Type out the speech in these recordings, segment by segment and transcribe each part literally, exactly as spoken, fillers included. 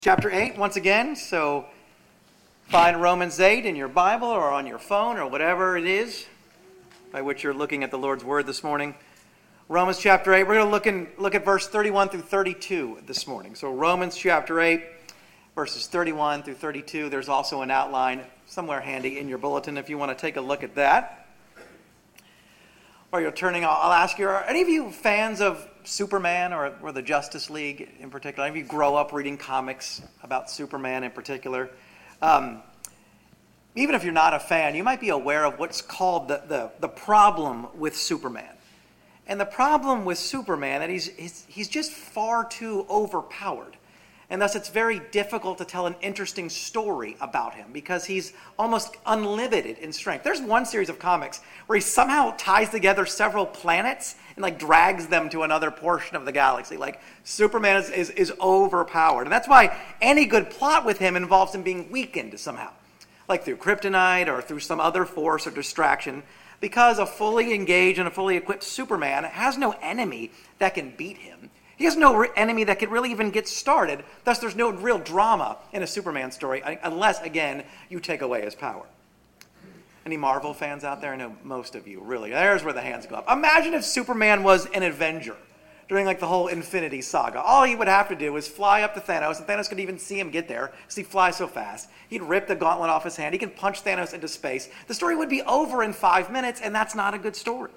Chapter eight, once again, so find Romans eight in your Bible or on your phone or whatever it is by which you're looking at the Lord's Word this morning. Romans chapter eight, we're going to look, in, look at verse thirty-one through thirty-two this morning. So Romans chapter eight, verses thirty-one through thirty-two. There's also an outline somewhere handy in your bulletin if you want to take a look at that. While you're turning, I'll, I'll ask you, are any of you fans of Superman or, or the Justice League in particular? Any of you grow up reading comics about Superman in particular? Um, even if you're not a fan, you might be aware of what's called the, the, the problem with Superman. And the problem with Superman, that he's, he's, he's just far too overpowered. And thus it's very difficult to tell an interesting story about him because he's almost unlimited in strength. There's one series of comics where he somehow ties together several planets and like drags them to another portion of the galaxy. Like Superman is, is, is overpowered. And that's why any good plot with him involves him being weakened somehow. Like through kryptonite or through some other force or distraction. Because a fully engaged and a fully equipped Superman has no enemy that can beat him. He has no re- enemy that could really even get started. Thus, there's no real drama in a Superman story unless, again, you take away his power. Any Marvel fans out there? I know most of you, really. There's where the hands go up. Imagine if Superman was an Avenger during like the whole Infinity Saga. All he would have to do is fly up to Thanos, and Thanos could even see him get there because he flies so fast. He'd rip the gauntlet off his hand. He can punch Thanos into space. The story would be over in five minutes, and that's not a good story.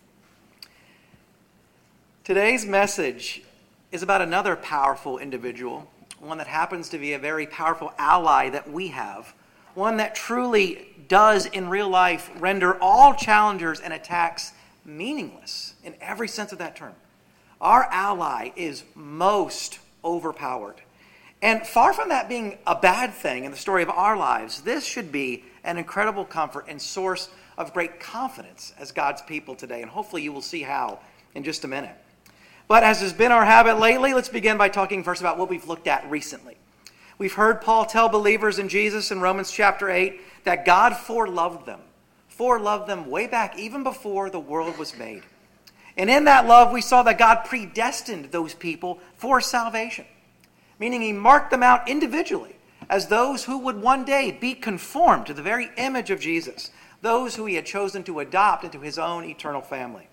Today's message is about another powerful individual, one that happens to be a very powerful ally that we have, one that truly does in real life render all challengers and attacks meaningless in every sense of that term. Our ally is most overpowered. And far from that being a bad thing in the story of our lives, this should be an incredible comfort and source of great confidence as God's people today. And hopefully you will see how in just a minute. But as has been our habit lately, let's begin by talking first about what we've looked at recently. We've heard Paul tell believers in Jesus in Romans chapter eight that God foreloved them, foreloved them way back even before the world was made. And in that love, we saw that God predestined those people for salvation, meaning he marked them out individually as those who would one day be conformed to the very image of Jesus, those who he had chosen to adopt into his own eternal family.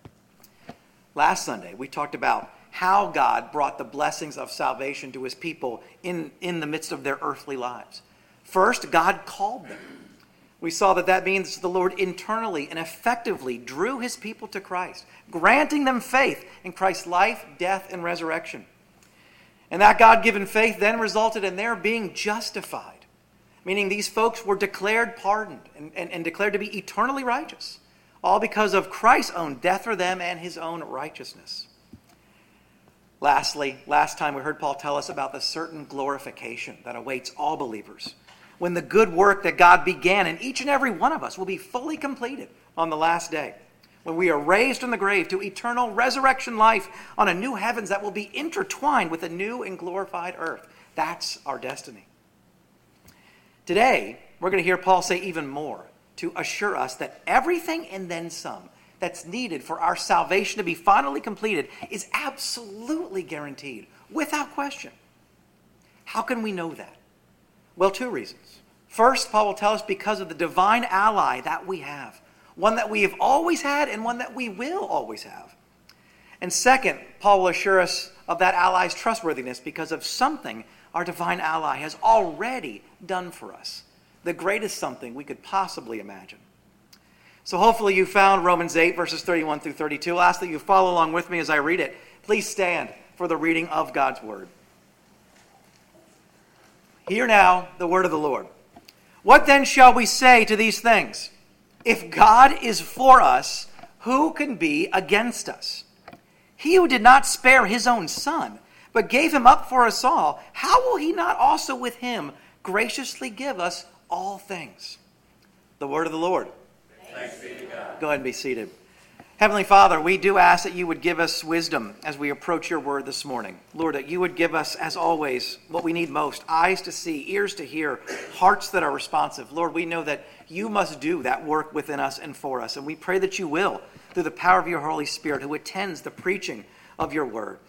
Last Sunday, we talked about how God brought the blessings of salvation to his people in, in the midst of their earthly lives. First, God called them. We saw that that means the Lord internally and effectively drew his people to Christ, granting them faith in Christ's life, death, and resurrection. And that God-given faith then resulted in their being justified, meaning these folks were declared pardoned and, and, and declared to be eternally righteous. All because of Christ's own death for them and his own righteousness. Lastly, last time we heard Paul tell us about the certain glorification that awaits all believers, when the good work that God began in each and every one of us will be fully completed on the last day, when we are raised from the grave to eternal resurrection life on a new heavens that will be intertwined with a new and glorified earth. That's our destiny. Today, we're going to hear Paul say even more, to assure us that everything and then some that's needed for our salvation to be finally completed is absolutely guaranteed, without question. How can we know that? Well, two reasons. First, Paul will tell us because of the divine ally that we have, one that we have always had and one that we will always have. And second, Paul will assure us of that ally's trustworthiness because of something our divine ally has already done for us. The greatest something we could possibly imagine. So hopefully you found Romans eight, verses thirty-one through thirty-two. I'll ask that you follow along with me as I read it. Please stand for the reading of God's word. Hear now the word of the Lord. What then shall we say to these things? If God is for us, who can be against us? He who did not spare his own son, but gave him up for us all, how will he not also with him graciously give us all things? The word of the Lord. Thanks be to God. Go ahead and be seated. Heavenly Father, we do ask that you would give us wisdom as we approach your word this morning. Lord, that you would give us, as always, what we need most: eyes to see, ears to hear, hearts that are responsive. Lord, we know that you must do that work within us and for us, and we pray that you will, through the power of your Holy Spirit, who attends the preaching of your word.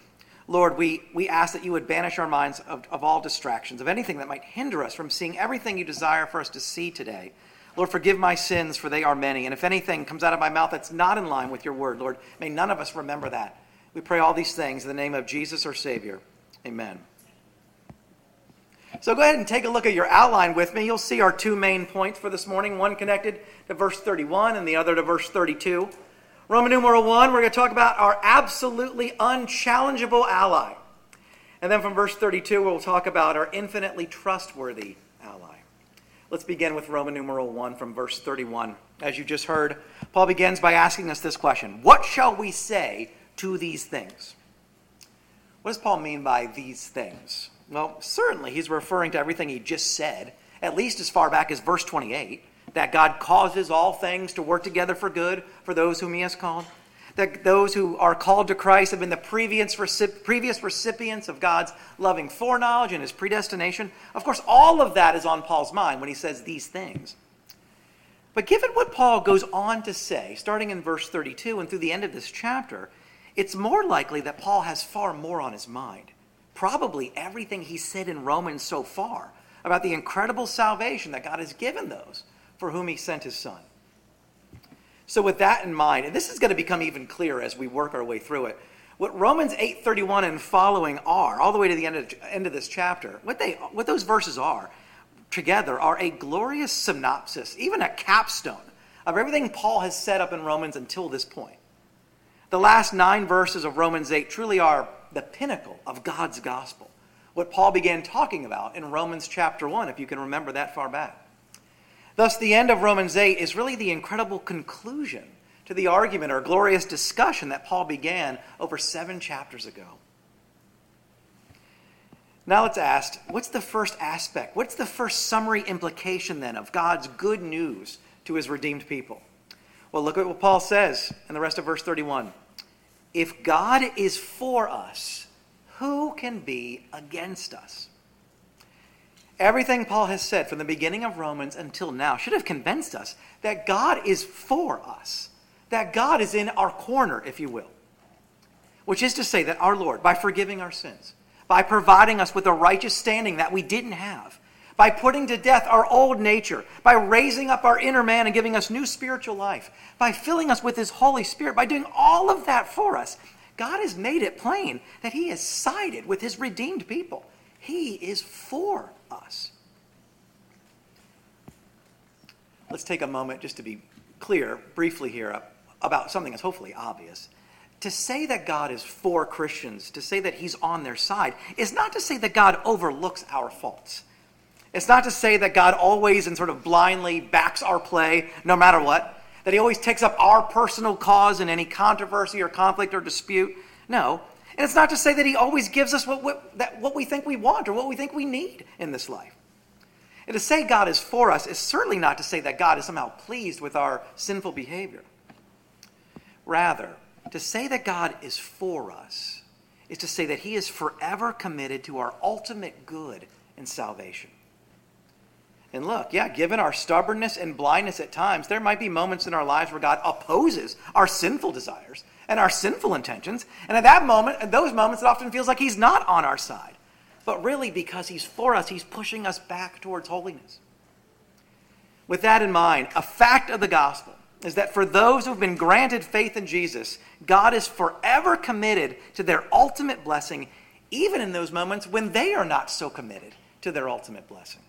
Lord, we, we ask that you would banish our minds of, of all distractions, of anything that might hinder us from seeing everything you desire for us to see today. Lord, forgive my sins, for they are many. And if anything comes out of my mouth that's not in line with your word, Lord, may none of us remember that. We pray all these things in the name of Jesus, our Savior. Amen. So go ahead and take a look at your outline with me. You'll see our two main points for this morning, one connected to verse thirty-one and the other to verse thirty-two. Roman numeral one, we're going to talk about our absolutely unchallengeable ally. And then from verse thirty-two, we'll talk about our infinitely trustworthy ally. Let's begin with Roman numeral one from verse thirty-one. As you just heard, Paul begins by asking us this question: what shall we say to these things? What does Paul mean by these things? Well, certainly he's referring to everything he just said, at least as far back as verse twenty-eight, that God causes all things to work together for good for those whom he has called, that those who are called to Christ have been the previous, recip- previous recipients of God's loving foreknowledge and his predestination. Of course, all of that is on Paul's mind when he says these things. But given what Paul goes on to say, starting in verse thirty-two and through the end of this chapter, it's more likely that Paul has far more on his mind. Probably everything he said in Romans so far about the incredible salvation that God has given those for whom he sent his Son. So with that in mind, and this is going to become even clearer as we work our way through it, what Romans eight thirty-one and following are, all the way to the end of, end of this chapter, what they what those verses are together are a glorious synopsis, even a capstone of everything Paul has set up in Romans until this point. The last nine verses of Romans eight truly are the pinnacle of God's gospel, what Paul began talking about in Romans chapter one, if you can remember that far back. Thus, the end of Romans eight is really the incredible conclusion to the argument or glorious discussion that Paul began over seven chapters ago. Now let's ask, what's the first aspect? What's the first summary implication then of God's good news to his redeemed people? Well, look at what Paul says in the rest of verse thirty-one. If God is for us, who can be against us? Everything Paul has said from the beginning of Romans until now should have convinced us that God is for us, that God is in our corner, if you will. Which is to say that our Lord, by forgiving our sins, by providing us with a righteous standing that we didn't have, by putting to death our old nature, by raising up our inner man and giving us new spiritual life, by filling us with his Holy Spirit, by doing all of that for us, God has made it plain that he has sided with his redeemed people. He is for us. Let's take a moment just to be clear briefly here about something that's hopefully obvious. To say that God is for Christians, to say that he's on their side, is not to say that God overlooks our faults. It's not to say that God always and sort of blindly backs our play no matter what, that he always takes up our personal cause in any controversy or conflict or dispute. No. And it's not to say that he always gives us what, what, that, what we think we want or what we think we need in this life. And to say God is for us is certainly not to say that God is somehow pleased with our sinful behavior. Rather, to say that God is for us is to say that he is forever committed to our ultimate good and salvation. And look, yeah, given our stubbornness and blindness at times, there might be moments in our lives where God opposes our sinful desires and our sinful intentions. And at that moment, at those moments, it often feels like he's not on our side. But really, because he's for us, he's pushing us back towards holiness. With that in mind, a fact of the gospel is that for those who've been granted faith in Jesus, God is forever committed to their ultimate blessing, even in those moments when they are not so committed to their ultimate blessing.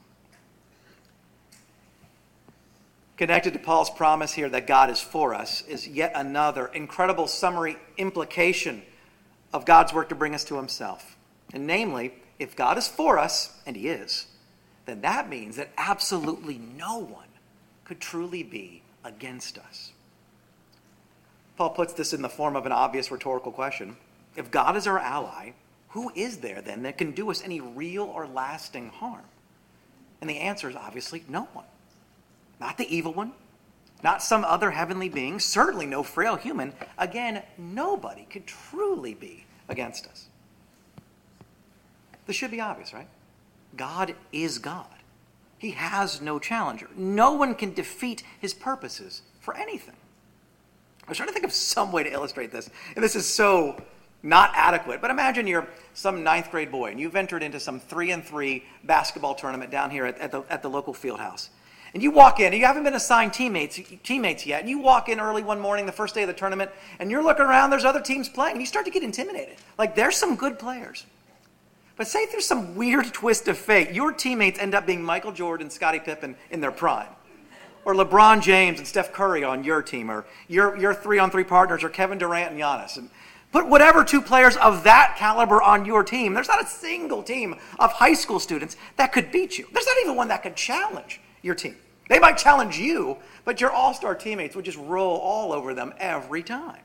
Connected to Paul's promise here that God is for us is yet another incredible summary implication of God's work to bring us to himself. And namely, if God is for us, and he is, then that means that absolutely no one could truly be against us. Paul puts this in the form of an obvious rhetorical question. If God is our ally, who is there then that can do us any real or lasting harm? And the answer is obviously no one. Not the evil one, not some other heavenly being, certainly no frail human. Again, nobody could truly be against us. This should be obvious, right? God is God. He has no challenger. No one can defeat his purposes for anything. I was trying to think of some way to illustrate this, and this is so not adequate. But imagine you're some ninth grade boy and you've entered into some three and three basketball tournament down here at, at, the, at the local field house. And you walk in, and you haven't been assigned teammates, teammates yet, and you walk in early one morning, the first day of the tournament, and you're looking around, there's other teams playing, and you start to get intimidated. Like, there's some good players. But say through some weird twist of fate, your teammates end up being Michael Jordan, Scottie Pippen in their prime. Or LeBron James and Steph Curry on your team, or your, your three-on-three partners, or Kevin Durant and Giannis. And put whatever two players of that caliber on your team. There's not a single team of high school students that could beat you. There's not even one that could challenge your team. They might challenge you, but your all-star teammates would just roll all over them every time.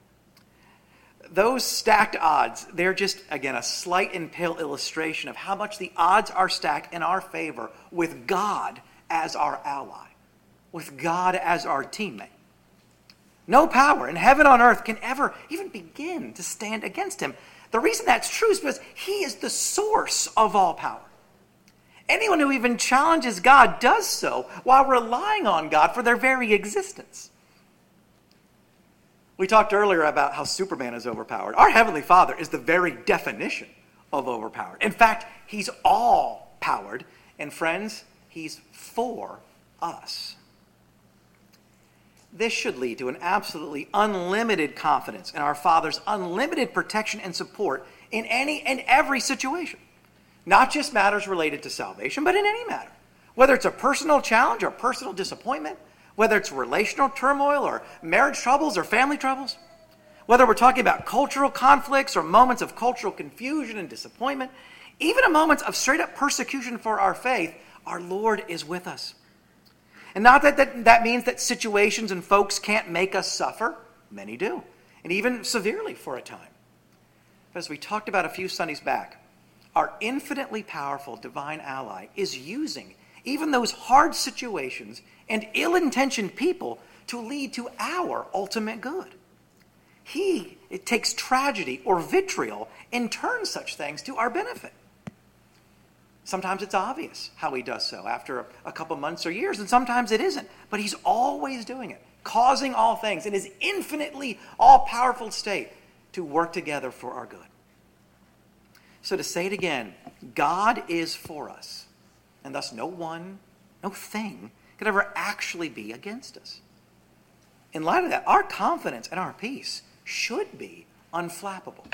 Those stacked odds, they're just, again, a slight and pale illustration of how much the odds are stacked in our favor with God as our ally, with God as our teammate. No power in heaven on earth can ever even begin to stand against him. The reason that's true is because he is the source of all power. Anyone who even challenges God does so while relying on God for their very existence. We talked earlier about how Superman is overpowered. Our Heavenly Father is the very definition of overpowered. In fact, he's all-powered. And friends, he's for us. This should lead to an absolutely unlimited confidence in our Father's unlimited protection and support in any and every situation. Not just matters related to salvation, but in any matter. Whether it's a personal challenge or personal disappointment, whether it's relational turmoil or marriage troubles or family troubles, whether we're talking about cultural conflicts or moments of cultural confusion and disappointment, even in moments of straight-up persecution for our faith, our Lord is with us. And not that, that that means that situations and folks can't make us suffer. Many do, and even severely for a time. But as we talked about a few Sundays back, our infinitely powerful divine ally is using even those hard situations and ill-intentioned people to lead to our ultimate good. He it takes tragedy or vitriol and turns such things to our benefit. Sometimes it's obvious how he does so after a, a couple months or years, and sometimes it isn't. But he's always doing it, causing all things in his infinitely all-powerful state to work together for our good. So to say it again, God is for us, and thus no one, no thing could ever actually be against us. In light of that, our confidence and our peace should be unflappable.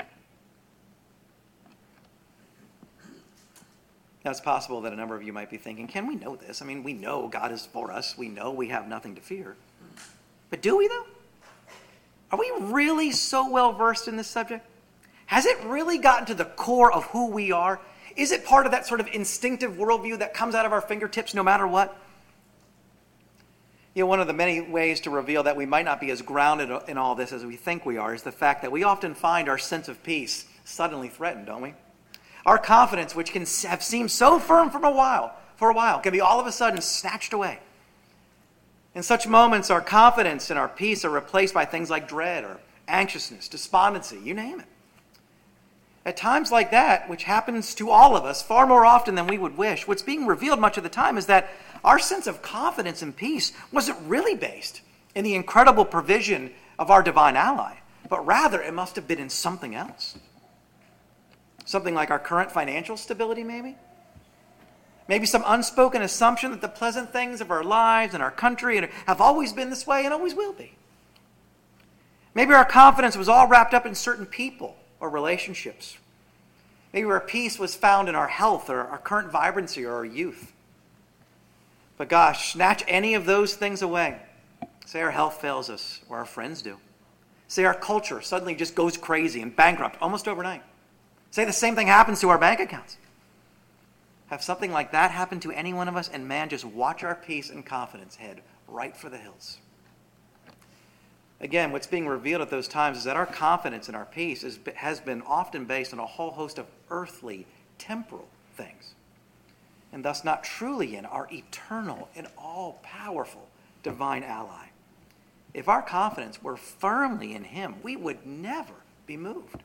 Now, it's possible that a number of you might be thinking, can we know this? I mean, we know God is for us. We know we have nothing to fear. But do we, though? Are we really so well versed in this subject? Has it really gotten to the core of who we are? Is it part of that sort of instinctive worldview that comes out of our fingertips no matter what? You know, one of the many ways to reveal that we might not be as grounded in all this as we think we are is the fact that we often find our sense of peace suddenly threatened, don't we? Our confidence, which can have seemed so firm for a while, for a while, can be all of a sudden snatched away. In such moments, our confidence and our peace are replaced by things like dread or anxiousness, despondency, you name it. At times like that, which happens to all of us far more often than we would wish, what's being revealed much of the time is that our sense of confidence and peace wasn't really based in the incredible provision of our divine ally, but rather it must have been in something else. Something like our current financial stability, maybe? Maybe some unspoken assumption that the pleasant things of our lives and our country have always been this way and always will be. Maybe our confidence was all wrapped up in certain people or relationships. Maybe our peace was found in our health or our current vibrancy or our youth. But gosh, snatch any of those things away. Say our health fails us, or our friends do. Say our culture suddenly just goes crazy and bankrupt almost overnight. Say the same thing happens to our bank accounts. Have something like that happen to any one of us, and man, just watch our peace and confidence head right for the hills. Again, what's being revealed at those times is that our confidence and our peace is, has been often based on a whole host of earthly, temporal things, and thus not truly in our eternal and all-powerful divine ally. If our confidence were firmly in him, we would never be moved.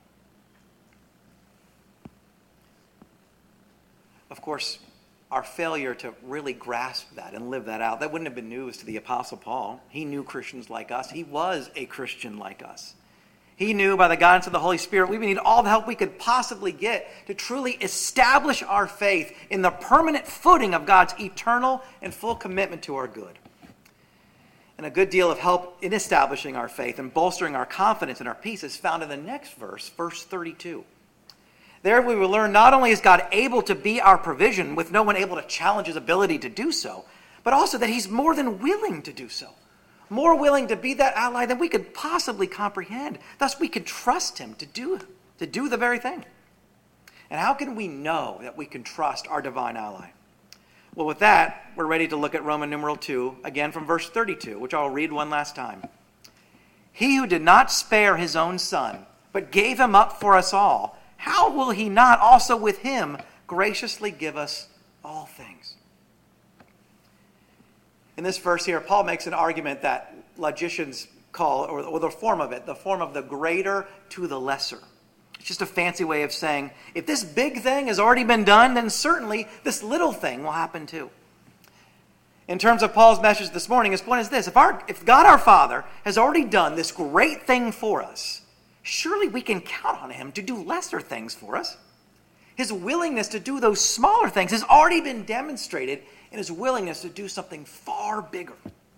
Of course, our failure to really grasp that and live that out, that wouldn't have been news to the Apostle Paul. He knew Christians like us. He was a Christian like us. He knew by the guidance of the Holy Spirit we would need all the help we could possibly get to truly establish our faith in the permanent footing of God's eternal and full commitment to our good. And a good deal of help in establishing our faith and bolstering our confidence and our peace is found in the next verse, verse thirty-two. There we will learn not only is God able to be our provision with no one able to challenge his ability to do so, but also that he's more than willing to do so. More willing to be that ally than we could possibly comprehend. Thus we could trust him to do, to do the very thing. And how can we know that we can trust our divine ally? Well, with that, we're ready to look at Roman numeral two, again from verse thirty-two, which I'll read one last time. He who did not spare his own son, but gave him up for us all, how will he not also with him graciously give us all things? In this verse here, Paul makes an argument that logicians call, or, or the form of it, the form of the greater to the lesser. It's just a fancy way of saying, if this big thing has already been done, then certainly this little thing will happen too. In terms of Paul's message this morning, his point is this: if, our, if God our Father has already done this great thing for us, surely we can count on him to do lesser things for us. His willingness to do those smaller things has already been demonstrated in his willingness to do something far bigger.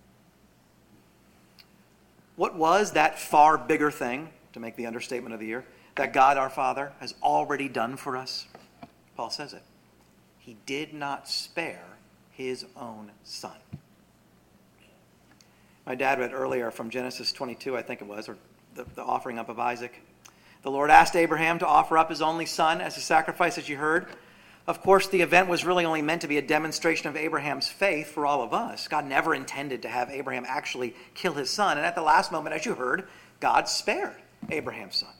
What was that far bigger thing, to make the understatement of the year, that God our Father has already done for us? Paul says it. He did not spare his own son. My dad read earlier from Genesis twenty-two, I think it was, or the, the offering up of Isaac. The Lord asked Abraham to offer up his only son as a sacrifice, as you heard. Of course, the event was really only meant to be a demonstration of Abraham's faith for all of us. God never intended to have Abraham actually kill his son. And at the last moment, as you heard, God spared Abraham's son.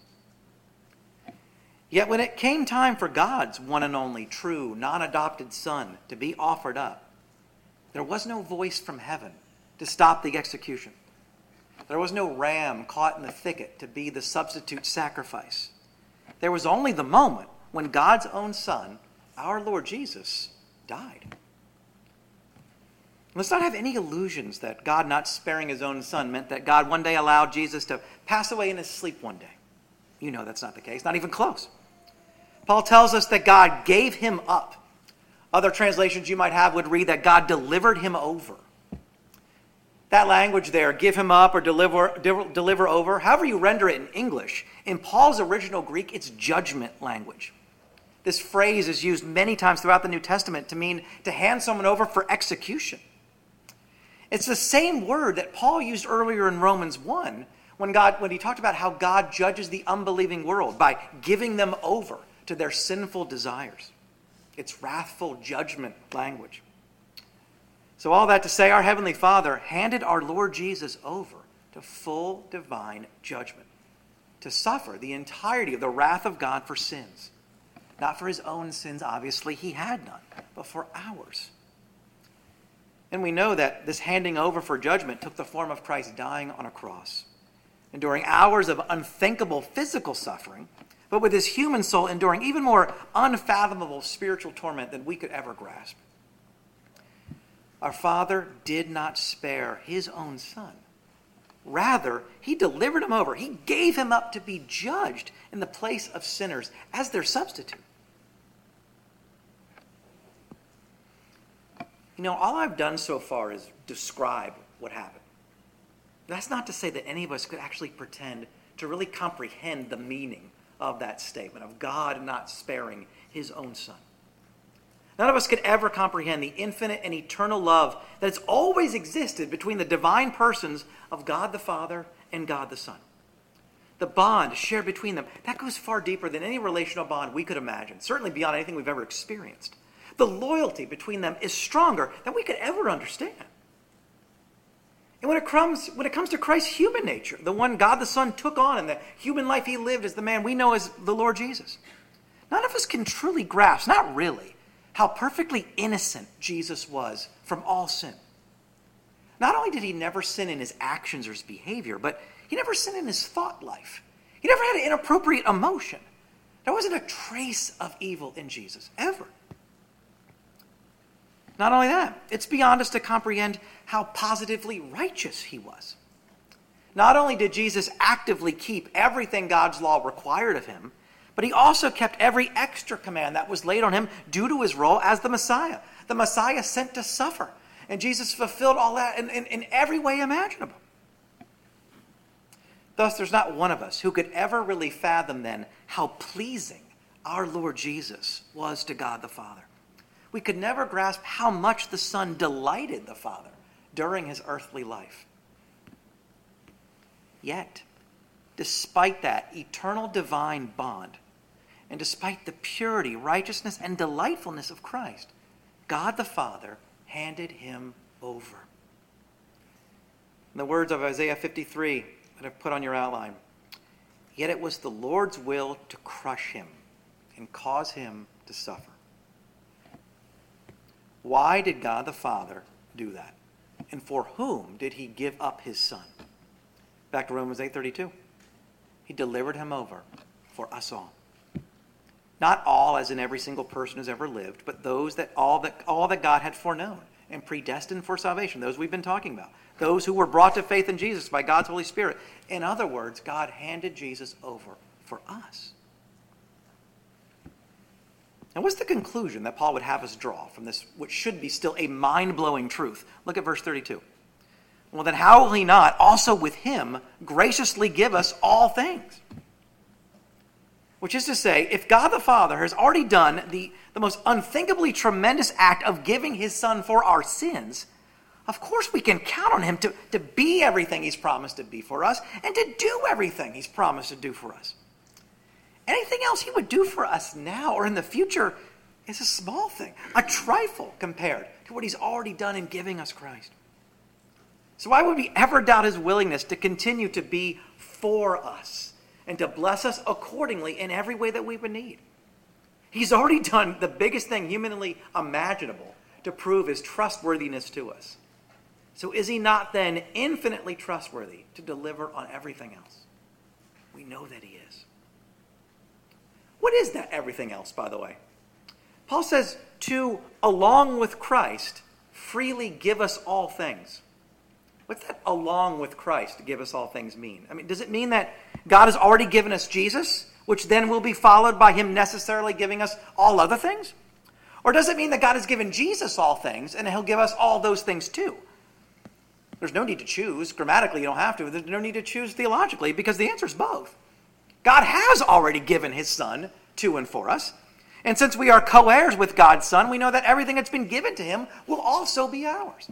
Yet when it came time for God's one and only true, non-adopted son to be offered up, there was no voice from heaven to stop the execution. There was no ram caught in the thicket to be the substitute sacrifice. There was only the moment when God's own son, our Lord Jesus, died. Let's not have any illusions that God not sparing his own son meant that God one day allowed Jesus to pass away in his sleep one day. You know that's not the case, not even close. Paul tells us that God gave him up. Other translations you might have would read that God delivered him over. That language there, give him up or deliver, deliver over, however you render it in English, in Paul's original Greek, it's judgment language. This phrase is used many times throughout the New Testament to mean to hand someone over for execution. It's the same word that Paul used earlier in Romans one when, God, when he talked about how God judges the unbelieving world by giving them over to their sinful desires. It's wrathful judgment language. So all that to say, our Heavenly Father handed our Lord Jesus over to full divine judgment, to suffer the entirety of the wrath of God for sins. Not for his own sins, obviously, he had none, but for ours. And we know that this handing over for judgment took the form of Christ dying on a cross, enduring hours of unthinkable physical suffering, but with his human soul enduring even more unfathomable spiritual torment than we could ever grasp. Our Father did not spare his own son. Rather, he delivered him over. He gave him up to be judged in the place of sinners as their substitute. You know, all I've done so far is describe what happened. That's not to say that any of us could actually pretend to really comprehend the meaning of that statement, of God not sparing his own son. None of us could ever comprehend the infinite and eternal love that has always existed between the divine persons of God the Father and God the Son. The bond shared between them, that goes far deeper than any relational bond we could imagine, certainly beyond anything we've ever experienced. The loyalty between them is stronger than we could ever understand. And when it comes, when it comes to Christ's human nature, the one God the Son took on and the human life he lived as the man we know as the Lord Jesus, none of us can truly grasp, not really, how perfectly innocent Jesus was from all sin. Not only did he never sin in his actions or his behavior, but he never sinned in his thought life. He never had an inappropriate emotion. There wasn't a trace of evil in Jesus, ever. Not only that, it's beyond us to comprehend how positively righteous he was. Not only did Jesus actively keep everything God's law required of him, but he also kept every extra command that was laid on him due to his role as the Messiah. The Messiah sent to suffer. And Jesus fulfilled all that in, in, in every way imaginable. Thus, there's not one of us who could ever really fathom then how pleasing our Lord Jesus was to God the Father. We could never grasp how much the Son delighted the Father during his earthly life. Yet, despite that eternal divine bond, and despite the purity, righteousness, and delightfulness of Christ, God the Father handed him over. In the words of Isaiah fifty-three that I've put on your outline, yet it was the Lord's will to crush him and cause him to suffer. Why did God the Father do that? And for whom did he give up his Son? Back to Romans eight thirty-two. He delivered him over for us all. Not all, as in every single person who's ever lived, but those that all that all that God had foreknown and predestined for salvation, those we've been talking about. Those who were brought to faith in Jesus by God's Holy Spirit. In other words, God handed Jesus over for us. And what's the conclusion that Paul would have us draw from this, which should be still a mind-blowing truth? Look at verse thirty-two. Well, then how will he not also with him graciously give us all things? Which is to say, if God the Father has already done the, the most unthinkably tremendous act of giving his Son for our sins, of course we can count on him to, to be everything he's promised to be for us and to do everything he's promised to do for us. Anything else he would do for us now or in the future is a small thing, a trifle compared to what he's already done in giving us Christ. So why would we ever doubt his willingness to continue to be for us and to bless us accordingly in every way that we would need? He's already done the biggest thing humanly imaginable to prove his trustworthiness to us. So is he not then infinitely trustworthy to deliver on everything else? We know that he is. What is that everything else, by the way? Paul says to, along with Christ, freely give us all things. What's that along with Christ, give us all things mean? I mean, does it mean that God has already given us Jesus, which then will be followed by him necessarily giving us all other things? Or does it mean that God has given Jesus all things and he'll give us all those things too? There's no need to choose. Grammatically, you don't have to. There's no need to choose theologically because the answer is both. God has already given his Son to and for us. And since we are co-heirs with God's Son, we know that everything that's been given to him will also be ours.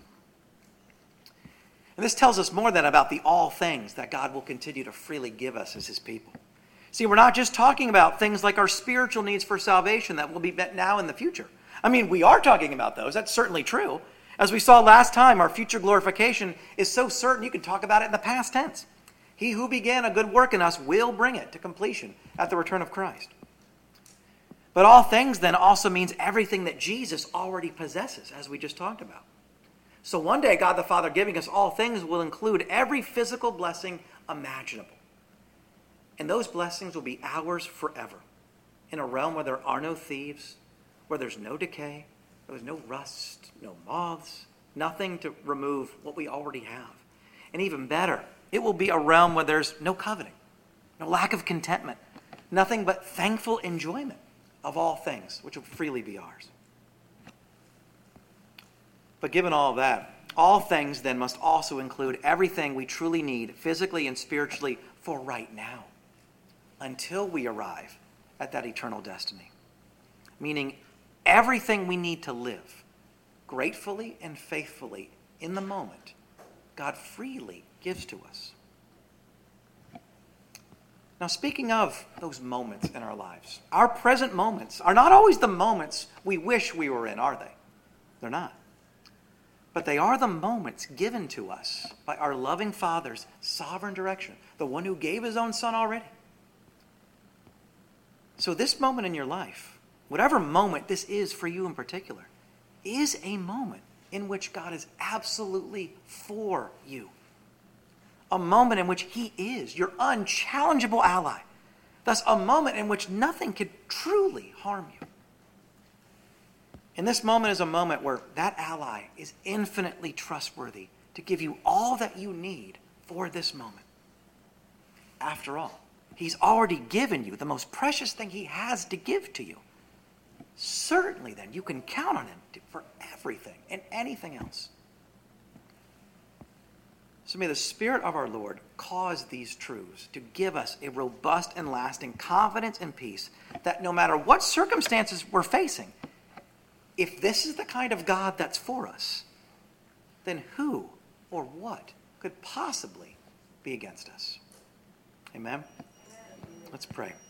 And this tells us more than about the all things that God will continue to freely give us as his people. See, we're not just talking about things like our spiritual needs for salvation that will be met now in the future. I mean, we are talking about those. That's certainly true. As we saw last time, our future glorification is so certain you can talk about it in the past tense. He who began a good work in us will bring it to completion at the return of Christ. But all things then also means everything that Jesus already possesses, as we just talked about. So one day, God the Father giving us all things will include every physical blessing imaginable. And those blessings will be ours forever, in a realm where there are no thieves, where there's no decay, where there's no rust, no moths, nothing to remove what we already have. And even better, it will be a realm where there's no coveting, no lack of contentment, nothing but thankful enjoyment of all things, which will freely be ours. But given all of that, all things then must also include everything we truly need physically and spiritually for right now, until we arrive at that eternal destiny. Meaning everything we need to live gratefully and faithfully in the moment, God freely gives to us. Now, speaking of those moments in our lives, our present moments are not always the moments we wish we were in, are they? They're not. But they are the moments given to us by our loving Father's sovereign direction, the one who gave his own Son already. So this moment in your life, whatever moment this is for you in particular, is a moment in which God is absolutely for you. A moment in which he is your unchallengeable ally. Thus, a moment in which nothing could truly harm you. And this moment is a moment where that ally is infinitely trustworthy to give you all that you need for this moment. after all. He's already given you the most precious thing he has to give to you. Certainly then, you can count on him for everything and anything else. So may the Spirit of our Lord cause these truths to give us a robust and lasting confidence and peace that no matter what circumstances we're facing, if this is the kind of God that's for us, then who or what could possibly be against us? Amen? Let's pray.